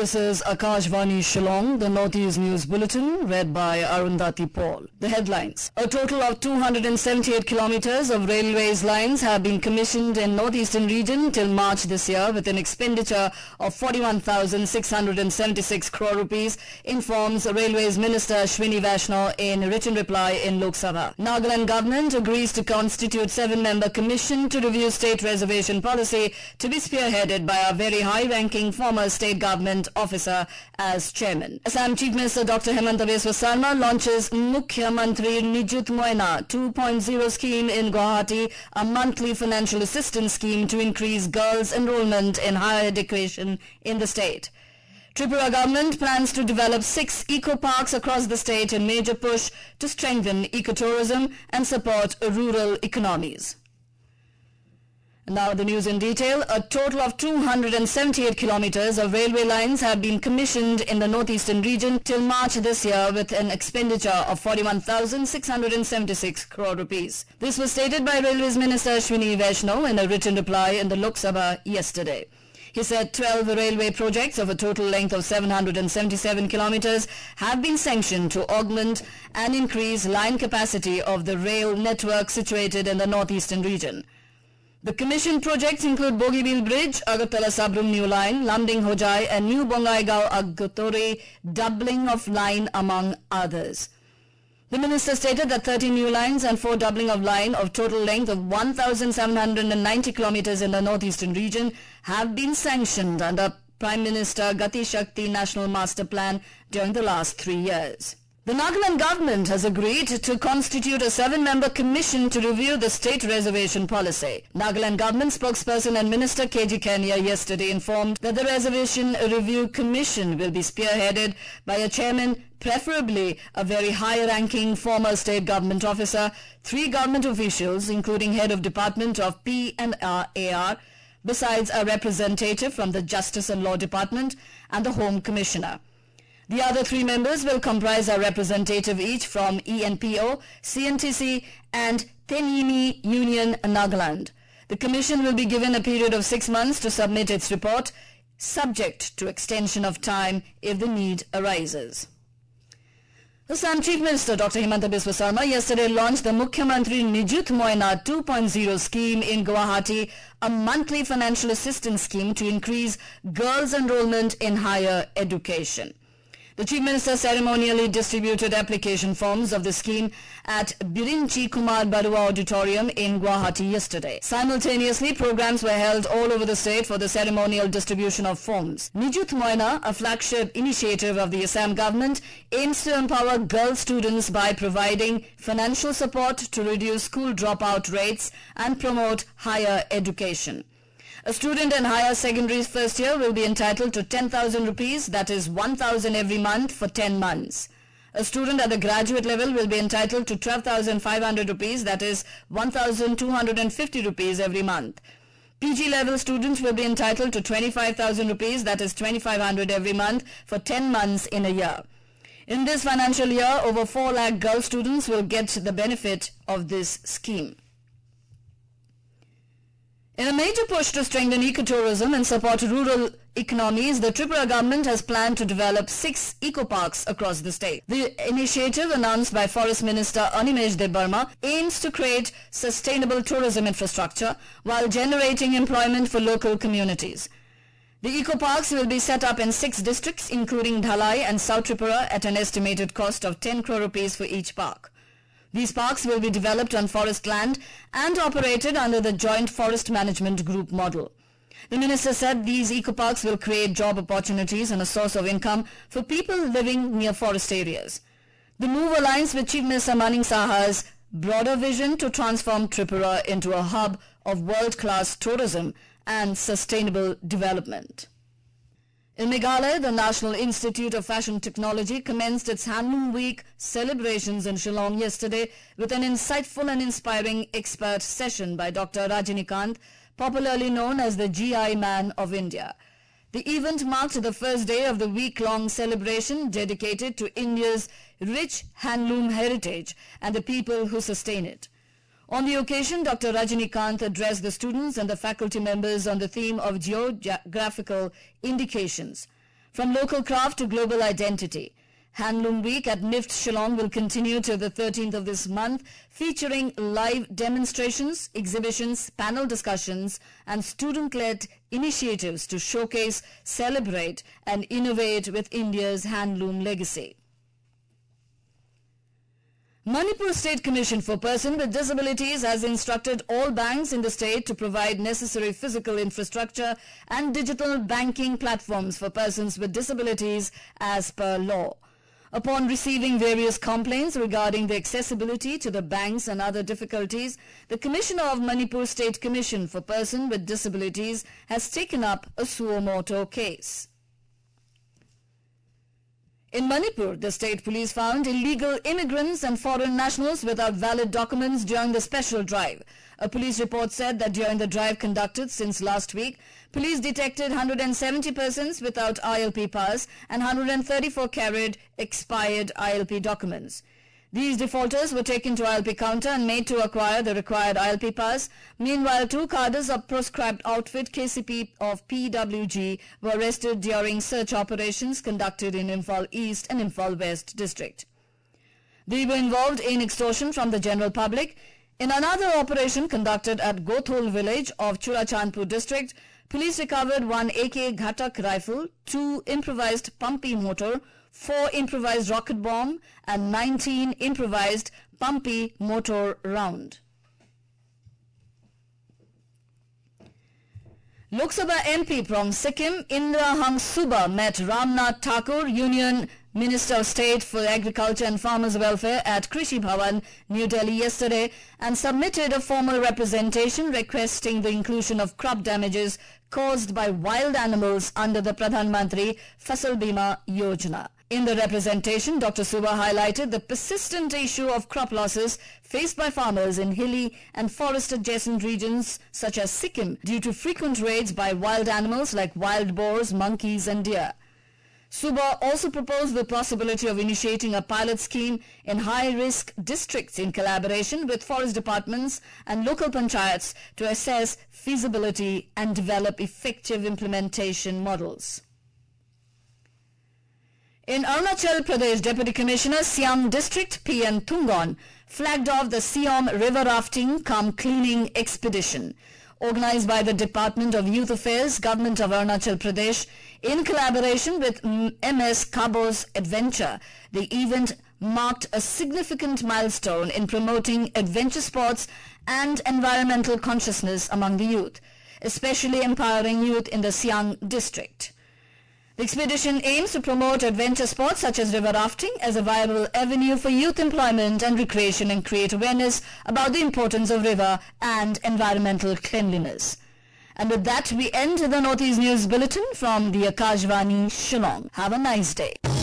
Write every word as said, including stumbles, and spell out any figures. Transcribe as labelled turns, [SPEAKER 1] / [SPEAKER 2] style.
[SPEAKER 1] This is Akashvani Shillong, the Northeast News Bulletin, read by Arundhati Paul. The headlines. A total of two hundred seventy-eight kilometers of railways lines have been commissioned in Northeastern region till March this year with an expenditure of forty-one thousand six hundred seventy-six crore rupees, informs Railways Minister Ashwini Vaishnaw in written reply in Lok Sabha. Nagaland government agrees to constitute seven-member commission to review state reservation policy to be spearheaded by a very high-ranking former state government officer as chairman. Assam Chief Minister Doctor Hemanta Biswa Sarma launches Mukhyamantri Nijut Moina two point oh scheme in Guwahati, a monthly financial assistance scheme to increase girls' enrollment in higher education in the state. Tripura government plans to develop six eco-parks across the state in major push to strengthen ecotourism and support rural economies. Now the news in detail. A total of two hundred seventy-eight kilometers of railway lines have been commissioned in the northeastern region till March this year with an expenditure of forty-one thousand six hundred seventy-six crore rupees. This was stated by Railways Minister Ashwini Vaishnaw in a written reply in the Lok Sabha yesterday. He said twelve railway projects of a total length of seven hundred seventy-seven kilometers have been sanctioned to augment and increase line capacity of the rail network situated in the northeastern region. The commissioned projects include Bogibeel Bridge, Agartala Sabrum New Line, Lamding Hojai and New Bongaigaon Agutore doubling of line among others. The minister stated that thirteen new lines and four doubling of line of total length of one thousand seven hundred ninety kilometers in the northeastern region have been sanctioned under Prime Minister Gati Shakti National Master Plan during the last three years. The Nagaland government has agreed to constitute a seven-member commission to review the state reservation policy. Nagaland government spokesperson and Minister K G Kenya yesterday informed that the reservation review commission will be spearheaded by a chairman, preferably a very high-ranking former state government officer, three government officials including head of Department of P and A R, besides a representative from the Justice and Law Department and the Home Commissioner. The other three members will comprise a representative each from E N P O, C N T C and Tenini Union Nagaland. The commission will be given a period of six months to submit its report, subject to extension of time if the need arises. Assam Chief Minister Doctor Hemanta Biswa Sarma yesterday launched the Mukhyamantri Nijut Moina two point oh scheme in Guwahati, a monthly financial assistance scheme to increase girls' enrollment in higher education. The Chief Minister ceremonially distributed application forms of the scheme at Birinchi Kumar Barua Auditorium in Guwahati yesterday. Simultaneously, programs were held all over the state for the ceremonial distribution of forms. Nijut Moina, a flagship initiative of the Assam government, aims to empower girl students by providing financial support to reduce school dropout rates and promote higher education. A student in higher secondary first year will be entitled to ten thousand rupees, that is one thousand every month for ten months. A student at the graduate level will be entitled to twelve thousand five hundred rupees, that is one thousand two hundred fifty rupees every month. P G level students will be entitled to twenty-five thousand rupees, that is twenty-five hundred every month for ten months in a year. In this financial year, over four lakh girl students will get the benefit of this scheme. In a major push to strengthen ecotourism and support rural economies, the Tripura government has planned to develop six eco-parks across the state. The initiative, announced by Forest Minister Animesh Debbarma, aims to create sustainable tourism infrastructure while generating employment for local communities. The eco-parks will be set up in six districts, including Dhalai and South Tripura, at an estimated cost of ten crore rupees for each park. These parks will be developed on forest land and operated under the Joint Forest Management Group model. The minister said these eco-parks will create job opportunities and a source of income for people living near forest areas. The move aligns with Chief Minister Maning Saha's broader vision to transform Tripura into a hub of world-class tourism and sustainable development. In Meghalaya, the National Institute of Fashion Technology commenced its Handloom Week celebrations in Shillong yesterday with an insightful and inspiring expert session by Doctor Rajinikanth, popularly known as the G I Man of India. The event marked the first day of the week-long celebration dedicated to India's rich handloom heritage and the people who sustain it. On the occasion, Doctor Rajinikanth addressed the students and the faculty members on the theme of geographical indications. From local craft to global identity, Handloom Week at N I F T Shillong will continue till the thirteenth of this month, featuring live demonstrations, exhibitions, panel discussions and student-led initiatives to showcase, celebrate and innovate with India's handloom legacy. Manipur State Commission for Persons with Disabilities has instructed all banks in the state to provide necessary physical infrastructure and digital banking platforms for persons with disabilities as per law. Upon receiving various complaints regarding the accessibility to the banks and other difficulties, the Commissioner of Manipur State Commission for Persons with Disabilities has taken up a suo motu case. In Manipur, the state police found illegal immigrants and foreign nationals without valid documents during the special drive. A police report said that during the drive conducted since last week, police detected one hundred seventy persons without I L P pass and one hundred thirty-four carried expired I L P documents. These defaulters were taken to I L P counter and made to acquire the required I L P pass. Meanwhile, two cadres of proscribed outfit K C P of P W G were arrested during search operations conducted in Imphal East and Imphal West district. They were involved in extortion from the general public. In another operation conducted at Gothol village of Churachandpur district, police recovered one A K Ghatak rifle, two improvised pumpy motor, four improvised rocket bomb and nineteen improvised pumpy motor round. Lok Sabha M P from Sikkim, Indra Hang Suba met Ramnath Thakur, Union Minister of State for Agriculture and Farmers Welfare at Krishi Bhavan, New Delhi yesterday and submitted a formal representation requesting the inclusion of crop damages caused by wild animals under the Pradhan Mantri Fasal Bima Yojana. In the representation, Doctor Suba highlighted the persistent issue of crop losses faced by farmers in hilly and forest-adjacent regions such as Sikkim due to frequent raids by wild animals like wild boars, monkeys and deer. Suba also proposed the possibility of initiating a pilot scheme in high-risk districts in collaboration with forest departments and local panchayats to assess feasibility and develop effective implementation models. In Arunachal Pradesh, Deputy Commissioner Siam District P N Thungon flagged off the Siam River Rafting cum Cleaning Expedition. Organized by the Department of Youth Affairs, Government of Arunachal Pradesh, in collaboration with M S Kabo's Adventure, the event marked a significant milestone in promoting adventure sports and environmental consciousness among the youth, especially empowering youth in the Siang district. The expedition aims to promote adventure sports such as river rafting as a viable avenue for youth employment and recreation and create awareness about the importance of river and environmental cleanliness. And with that, we end the Northeast News Bulletin from the Akashvani Shillong. Have a nice day.